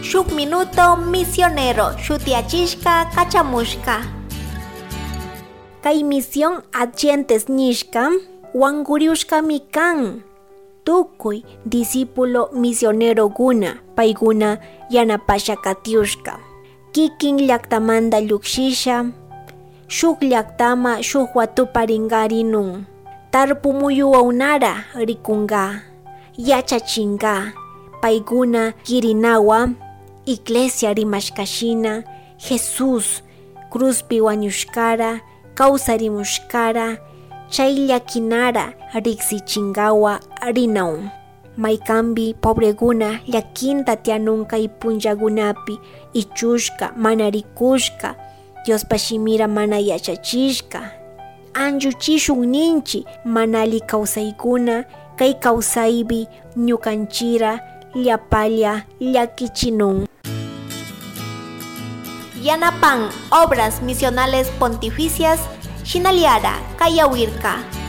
shuk minuto misionero shutiachishka kachamushka. Kay misión Adyentes nishka wankuriushkami kan. Tukuy discípulo misionero guna payguna yanapasha katiushka. Kikin llaktamanta llukshisha, shuk llaktama shuk watupa ringarinun. Tarpumuyuwaunara rikunga, yachachinga, payguna kirinawa, iglesia rimashkashina, Jesús cruzpi wañushkara, kawsarimushkara, chay llakinara riksichingawa rinaun. Maykambi pobreguna llakinta tianunka ipunllagunapi ichushka, mana rikushka, Diospa shimira mana yachachishka. Anlluchishun ninchi mana alli kawsaykuna, kay kawsaypi ñukanchira llapalla llakichinun. Yanapan Obras Misionales Pontificias Shinaliara Kayawirka.